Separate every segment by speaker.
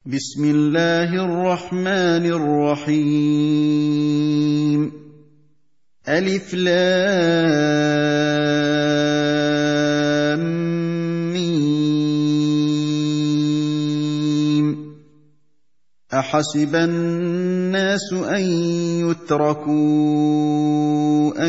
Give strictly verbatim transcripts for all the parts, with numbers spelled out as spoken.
Speaker 1: بسم الله الرحمن الرحيم ألف لام ميم أحسب الناس أن يتركوا أن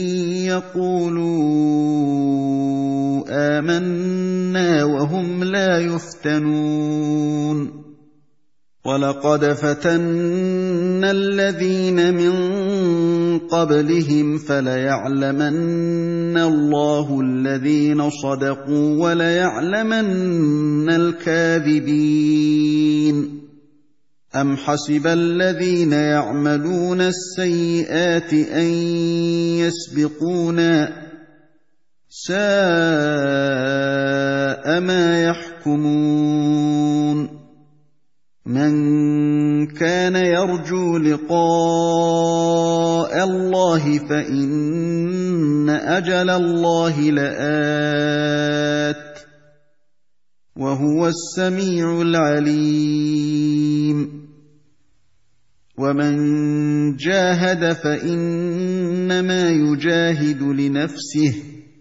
Speaker 1: يقولوا آمنا وهم لا يفتنون وَلَقَدْ فَتَنَّا الَّذِينَ مِن قَبْلِهِمْ فَلَيَعْلَمَنَّ اللَّهُ الَّذِينَ صَدَقُوا وَلَيَعْلَمَنَّ الْكَاذِبِينَ أَمْ حَسِبَ الَّذِينَ يَعْمَلُونَ السَّيِّئَاتِ أَن يَسْبِقُونَا ۚ سَاءَ مَا يَحْكُمُونَ مَن كَانَ يَرْجُو لِقَاءَ اللَّهِ فَإِنَّ أَجَلَ اللَّهِ لَآتٍ ۚ وَهُوَ السَّمِيعُ الْعَلِيمُ وَمَن جَاهَدَ فَإِنَّمَا يُجَاهِدُ لِنَفْسِهِ ۚ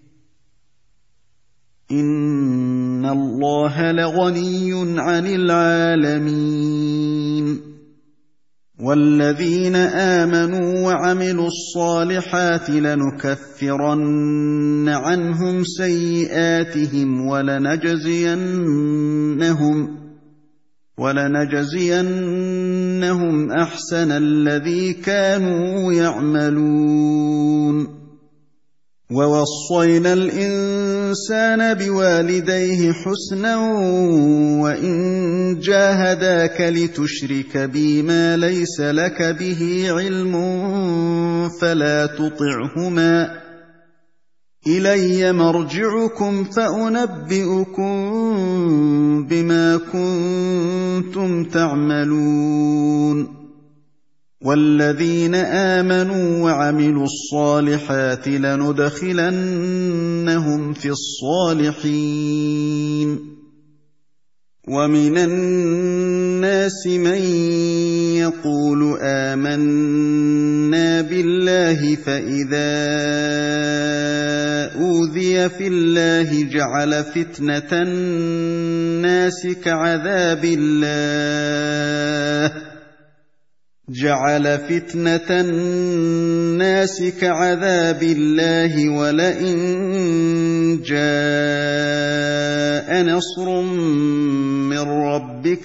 Speaker 1: إِنَّ اللَّهَ لَغَنِيٌّ عَنِ الْعَالَمِينَ وَالَّذِينَ آمَنُوا وَعَمِلُوا الصَّالِحَاتِ لَنُكَفِّرَنَّ عَنْهُمْ سَيِّئَاتِهِمْ وَلَنَجْزِيَنَّهُمْ وَلَنَجْزِيَنَّهُمْ أَحْسَنَ الَّذِي كَانُوا يَعْمَلُونَ وَوَصَّيْنَا الْإِنسَانَ بِوَالِدَيْهِ حُسْنًا وَإِن جَاهَدَاكَ لِتُشْرِكَ بِي مَا لَيْسَ لَكَ بِهِ عِلْمٌ فَلَا تُطِعْهُمَا ۚ إِلَيَّ مَرْجِعُكُمْ فَأُنَبِّئُكُم بِمَا كُنتُمْ تَعْمَلُونَ وَالَّذِينَ آمَنُوا وَعَمِلُوا الصَّالِحَاتِ لَنُدْخِلَنَّهُمْ فِي الصَّالِحِينَ وَمِنَ النَّاسِ مَن يَقُولُ آمَنَّا بِاللَّهِ فَإِذَا أُوذِيَ فِي اللَّهِ جَعَلَ فِتْنَةَ النَّاسِ كَعَذَابِ اللَّهِ جعل فتنة الناس كعذاب الله ولئن جاء نصر من ربك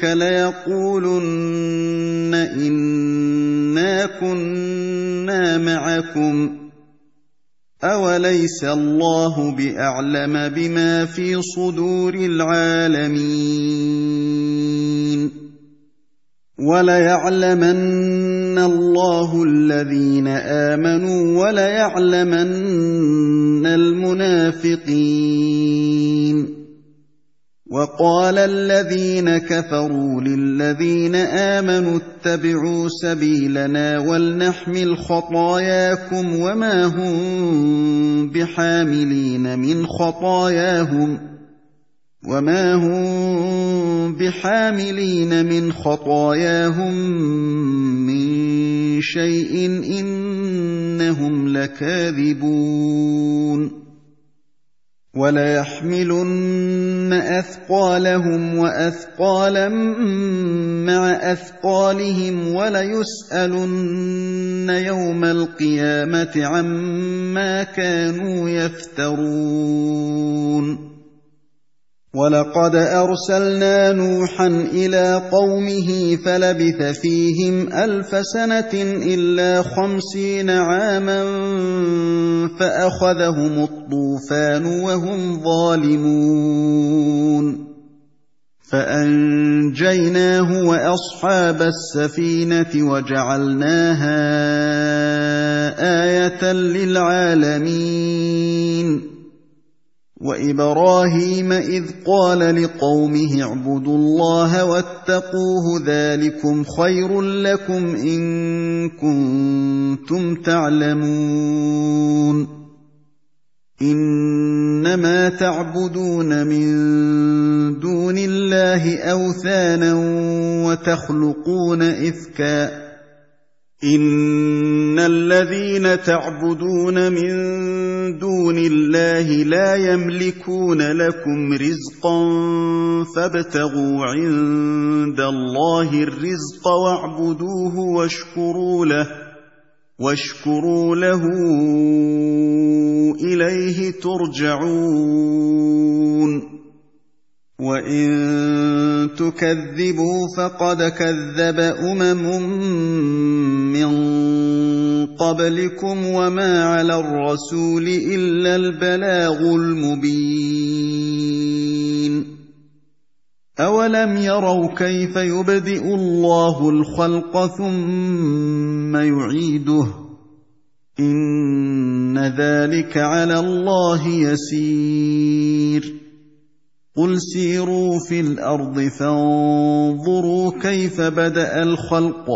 Speaker 1: ليقولن إنا كنا معكم أوليس الله بأعلم بما في صدور العالمين وَلَيَعْلَمَنَّ اللَّهُ الَّذِينَ آمَنُوا وَلَيَعْلَمَنَّ الْمُنَافِقِينَ وَقَالَ الَّذِينَ كَفَرُوا لِلَّذِينَ آمَنُوا اتَّبِعُوا سَبِيلَنَا وَلْنَحْمِلْ خَطَايَاكُمْ وَمَا هُم بِحَامِلِينَ مِنْ خَطَايَاهُمْ وَمَا هُم بِحَامِلِينَ مِنْ خَطَايَاهُم مِّن شَيْءٍ إِنَّهُمْ لَكَاذِبُونَ وَلَيَحْمِلُنَّ أَثْقَالَهُمْ وَأَثْقَالًا مَّعَ أَثْقَالِهِمْ وَلَيُسْأَلُنَّ يَوْمَ الْقِيَامَةِ عَمَّا كَانُوا يَفْتَرُونَ وَلَقَدْ أَرْسَلْنَا نُوحًا إِلَىٰ قَوْمِهِ فَلَبِثَ فِيهِمْ أَلْفَ سَنَةٍ إِلَّا خَمْسِينَ عَامًا فَأَخَذَهُمُ الطُّوفَانُ وَهُمْ ظَالِمُونَ فَأَنجَيْنَاهُ وَأَصْحَابَ السَّفِينَةِ وَجَعَلْنَاهَا آيَةً لِّلْعَالَمِينَ وَإِبْرَاهِيمَ إِذْ قَالَ لِقَوْمِهِ اعْبُدُوا اللَّهَ وَاتَّقُوهُ ذَٰلِكُمْ خَيْرٌ لَّكُمْ إِن كُنتُمْ تَعْلَمُونَ إنما تعبدون من دون الله أوثانا وتخلقون إفكا إن الذين تعبدون من دون الله لا يملكون لكم رزقا فابتغوا عند الله الرزق واعبدوه واشكروا له واشكروا له إليه ترجعون وإن تكذبوا فقد كذب أمم من قبلكم وما على الرسول إلا البلاغ المبين أولم يروا كيف يبدئ الله الخلق ثم يعيده إن ذلك على الله يسير قل سيروا في الأرض فانظروا كيف بدأ الخلق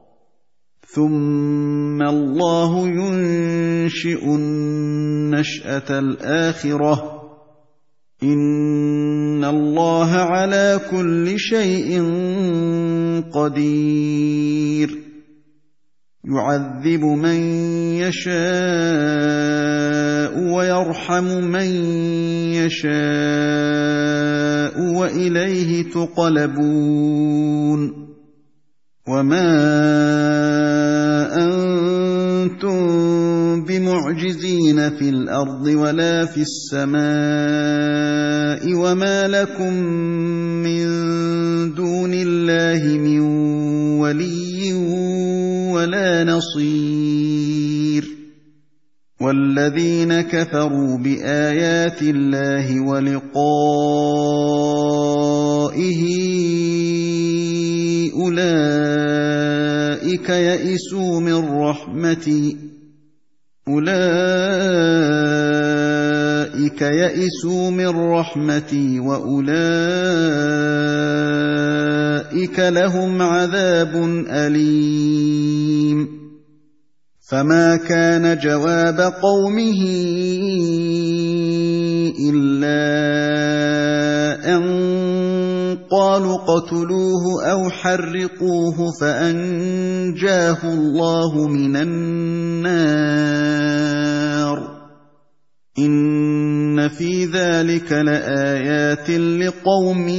Speaker 1: ثم الله ينشئ النشأة الآخرة إن الله على كل شيء قدير يعذب من يشاء ويرحم من يشاء وإليه تقلبون وما أنتم بمعجزين في الأرض ولا في السماء وما لكم من دون الله من ولي ولا نصير والذين كفروا بآيات الله ولقائه أولئك يئسوا من رحمتي أولئك يئسوا من رحمتي وأولئك لهم عذاب أليم فما كان جواب قومه إلا أن قالوا اقتلوه أو حرقوه فأنجاه الله من النار إن في ذلك لآيات لقوم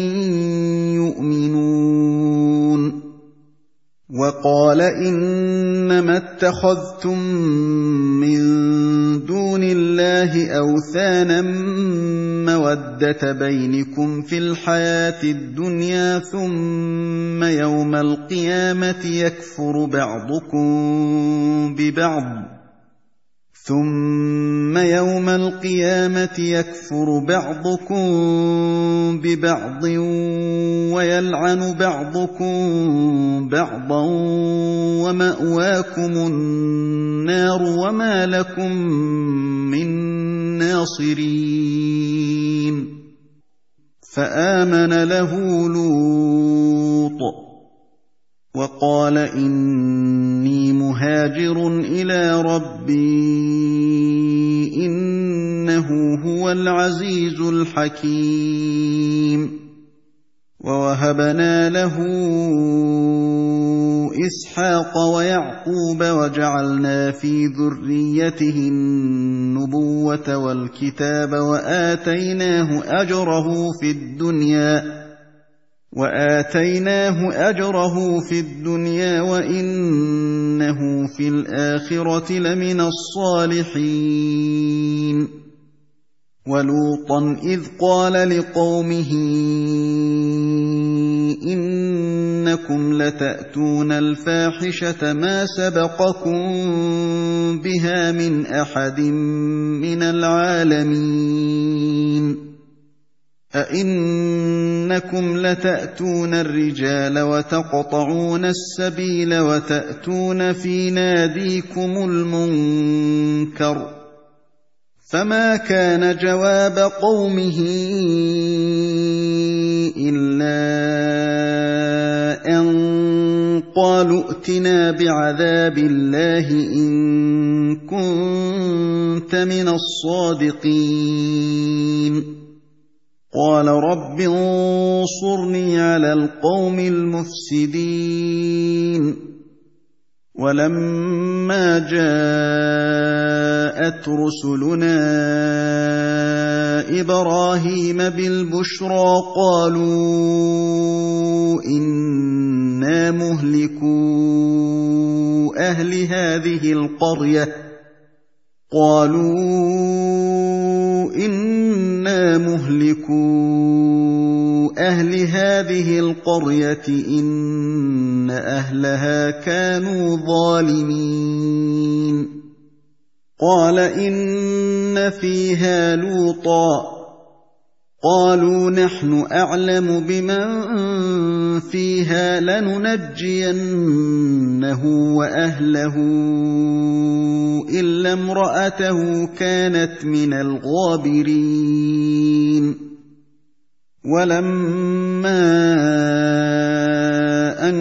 Speaker 1: يؤمنون وقال إنما اتخذتم من دون الله أوثانا مودة بينكم في الحياة الدنيا ثم يوم القيامة يكفر بعضكم ببعض ثم يوم القيامة يكفر بعضكم ببعض ويلعن بعضكم بعضا ومأواكم النار وما لكم من ناصرين فآمن له لوط وقال إني مهاجر إلى ربي إنه هو العزيز الحكيم ووهبنا له إسحاق ويعقوب وجعلنا في ذريته النبوة والكتاب وآتيناه أجره في الدنيا وآتيناه أجره في الدنيا وإنه في الآخرة لمن الصالحين ولوطا إذ قال لقومه إنكم لتأتون الفاحشة ما سبقكم بها من أحد من العالمين أئنكم لتأتون الرجال وتقطعون السبيل وتأتون في ناديكم المنكر فما كان جواب قومه إلا أن قالوا ائتنا بعذاب الله إن كنت كنت من الصادقين قال رب انصرني على القوم المفسدين ولما جاءت رسلنا إبراهيم بالبشرى قالوا إنا مهلكو أهل هذه القرية قالوا إنا مهلكو أهل هذه القرية إن أهلها كانوا ظالمين قال إن فيها لوطا قالوا نحن أعلم بمن فيها لننجينه وأهله إلا امرأته كانت من الغابرين ولما أن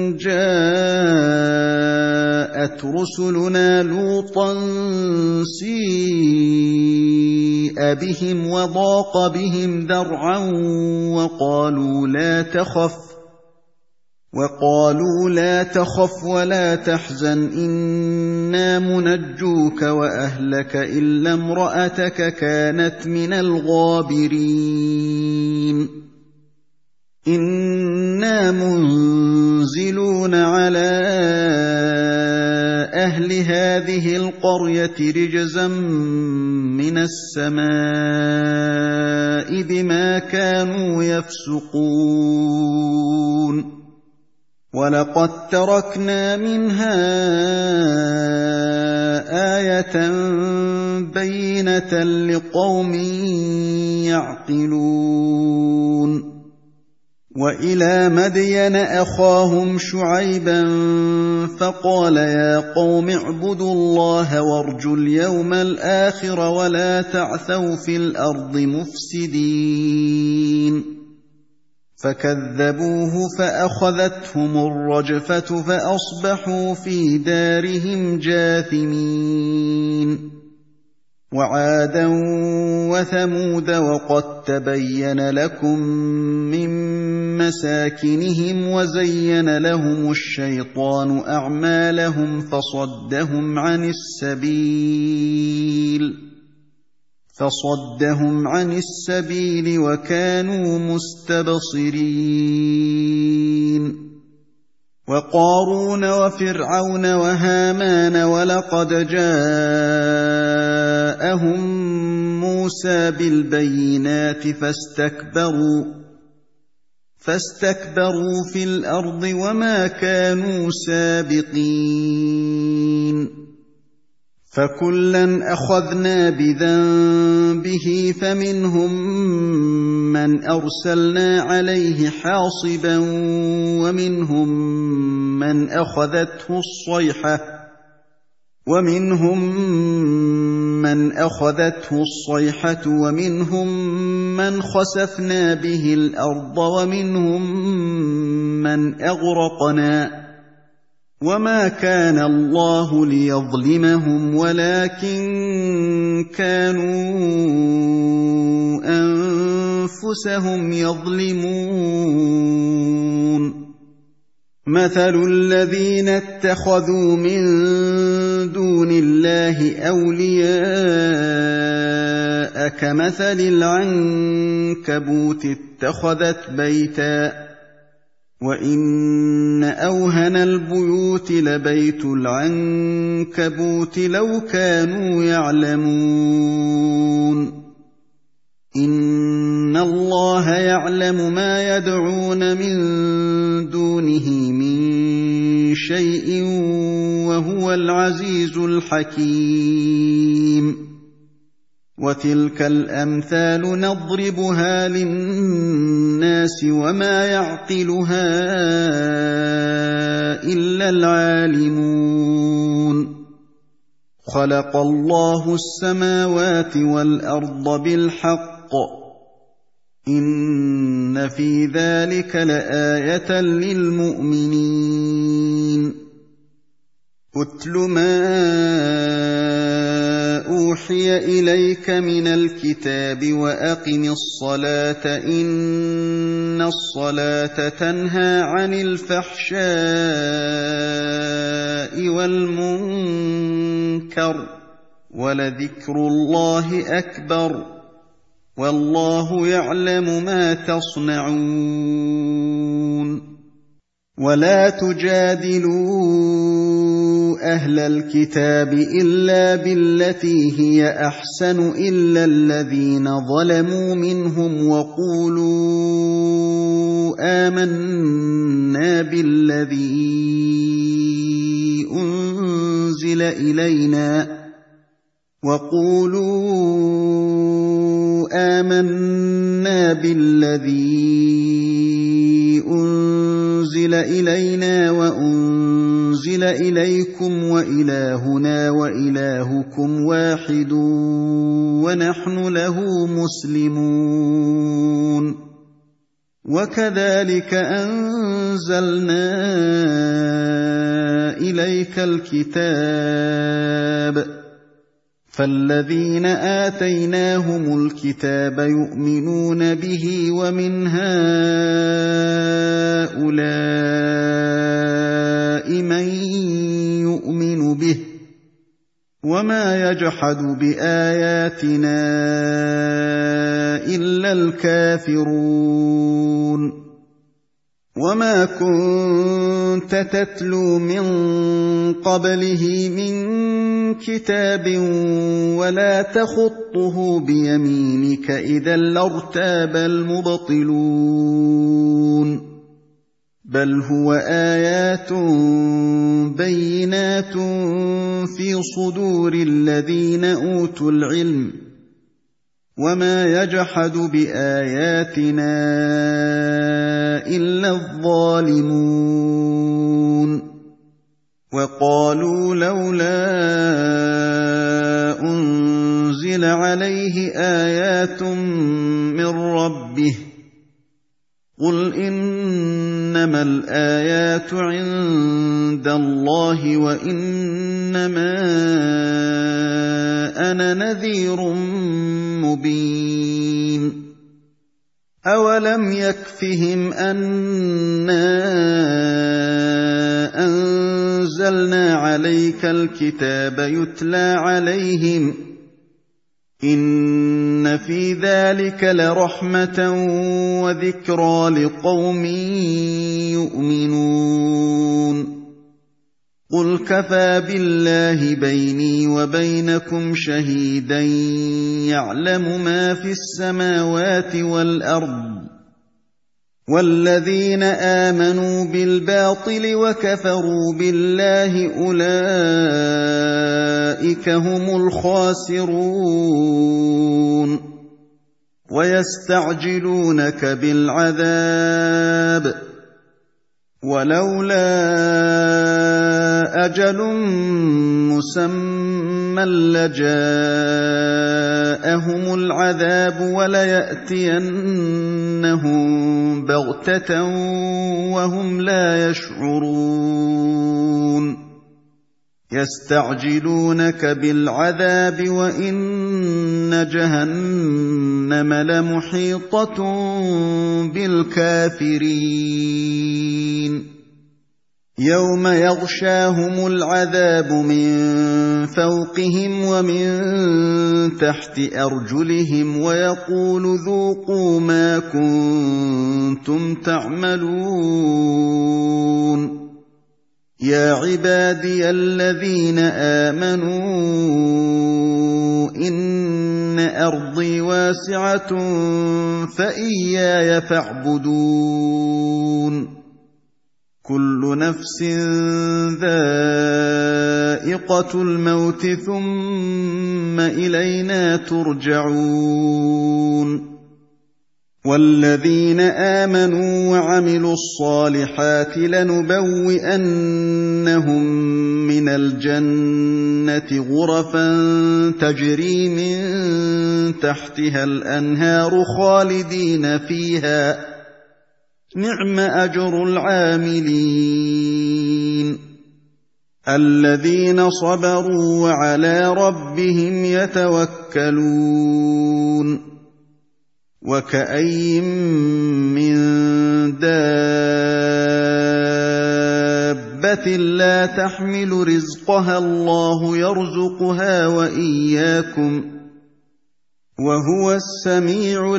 Speaker 1: جاءت رسلنا لوطا سيء بهم وضاق بهم ذرعا وقالوا لا تخف وقالوا لا تخف ولا تحزن إنا منجوك وأهلك إلا امرأتك كانت من الغابرين إنا منزلون على أهل هذه القرية رجزا من السماء بما كانوا يفسقون ولقد تركنا منها آية بينة لقوم يعقلون وإلى مدين أخاهم شعيبا فقال يا قوم اعبدوا الله وارجوا اليوم الآخر ولا تعثوا في الأرض مفسدين فكذبوه فأخذتهم الرجفة فأصبحوا في دارهم جاثمين وعادا وثمود وقد تبين لكم من مساكنهم وزين لهم الشيطان أعمالهم فصدهم عن السبيل فصدهم عن السبيل وكانوا مستبصرين وقارون وفرعون وهامان ولقد جاءهم موسى بالبينات فاستكبروا فاستكبروا في الأرض وما كانوا سابقين فكلا أخذنا بذنبه فمنهم من أرسلنا عليه حاصبا ومنهم من أخذته الصيحة ومنهم من أخذته الصيحة ومنهم من خسفنا به الأرض ومنهم من أغرقنا وما كان الله ليظلمهم ولكن كانوا أنفسهم يظلمون مثل الذين اتخذوا من دون الله أولياء كمثل العنكبوت اتخذت بيتا وإن أوهن البيوت لبيت العنكبوت لو كانوا يعلمون إن الله يعلم ما يدعون من دونه من شيء وهو العزيز الحكيم وتلك الأمثال نضربها للناس وما يعقلها إلا العالمون خلق الله السماوات والأرض بالحق إن في ذلك لآية للمؤمنين اتل ما أوحي إليك من الكتاب وأقم الصلاة إن الصلاة تنهى عن الفحشاء والمنكر ولذكر الله أكبر والله يعلم ما تصنعون ولا تجادلوا أهل الكتاب إلا بالتي هي أحسن إلا الذين ظلموا منهم وقولوا آمنا بالذي أنزل إلينا وقولوا آمنا بالذي أنزل إلينا وأنزل إليكم وإلهنا وإلهكم واحد ونحن له مسلمون وكذلك أنزلنا إليك الكتاب فالذين آتيناهم الكتاب يؤمنون به ومن هؤلاء من يؤمن به وما يجحد بآياتنا إلا الكافرون وما كنت تتلو من قبله من كتاب ولا تخطه بيمينك إذا لارتاب المبطلون بل هو آيات بينات في صدور الذين أوتوا العلم وما يجحد بآياتنا إلا الظالمون وقالوا لولا أنزل عليه آيات من ربه قل إنما الآيات عند الله وإنما أنا نذير مبين أولم يكفهم أنا أنزلنا عليك الكتاب يتلى عليهم إن في ذلك لرحمة وذكرى لقوم يؤمنون قل كفى بالله بيني وبينكم شهيدا يعلم ما في السماوات والأرض والذين آمنوا بالباطل وكفروا بالله أولئك هم الخاسرون ويستعجلونك بالعذاب ولولا أجل مسمى لجاءهم العذاب وليأتينهم بغتة وهم لا يشعرون يستعجلونك بالعذاب وإن جهنم لمحيطة بالكافرين يوم يغشاهم العذاب من فوقهم ومن تحت أرجلهم ويقول ذوقوا ما كنتم تعملون يا عبادي الذين آمنوا إن أرضي واسعة فإياي فاعبدون كل نفس ذائقة الموت ثم إلينا ترجعون والذين آمنوا وعملوا الصالحات لنبوئنهم من الجنة غرفا تجري من تحتها الأنهار خالدين فيها نعم أجر العاملين الذين صبروا وعلى ربهم يتوكلون وكأين من دابة لا تحمل رزقها الله يرزقها وإياكم وهو السميع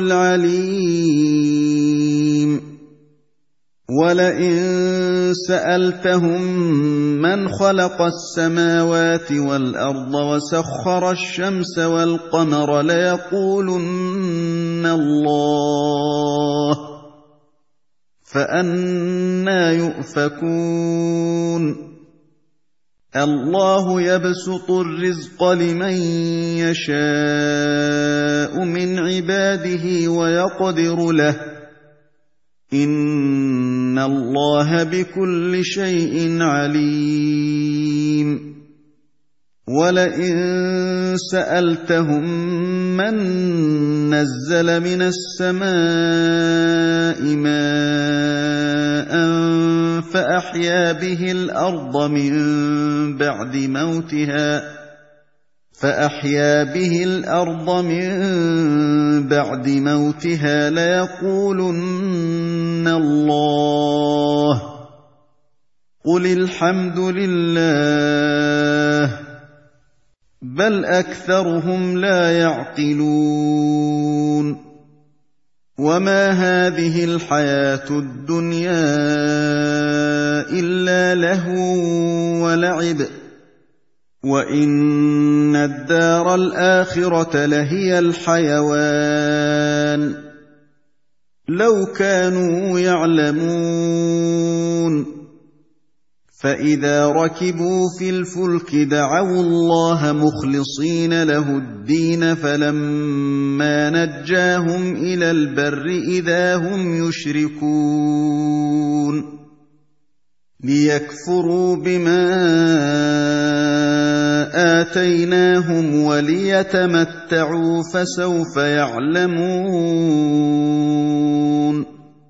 Speaker 1: العليم ولئن سألتهم من خلق السماوات والأرض وسخر الشمس والقمر ليقولن الله فأنى يؤفكون الله يبسط الرزق لمن يشاء من عباده ويقدر له إن الله بكل شيء عليم ولئن سألتهم من نزل من السماء ماء فأحيا به الأرض من بعد موتها فأحيا به الأرض من بعد موتها ليقولن الله قل الحمد لله بل أكثرهم لا يعقلون وما هذه الحياة الدنيا إلا لهو ولعب وإن الدار الآخرة لهي الحيوان لو كانوا يعلمون فإذا ركبوا في الفلك دعوا الله مخلصين له الدين فلما نجاهم إلى البر إذا هم يشركون ليكفروا بما آتيناهم وليتمتعوا فسوف يعلمون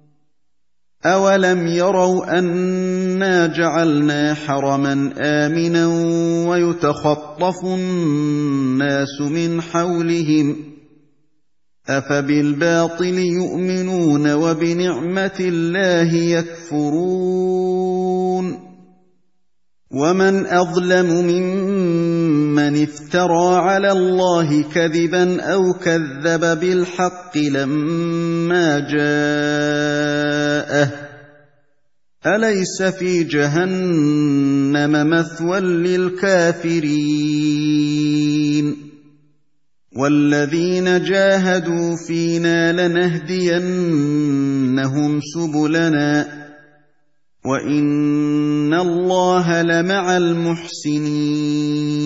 Speaker 1: أولم يروا أنا جعلنا حرما آمنا ويتخطف الناس من حولهم أفبالباطل يؤمنون وبنعمة الله يكفرون ومن أظلم ممن افترى على الله كذبا أو كذب بالحق لما جاءه أليس في جهنم مثوى للكافرين والذين جاهدوا فينا لنهدينهم سبلنا وإن الله لمع المحسنين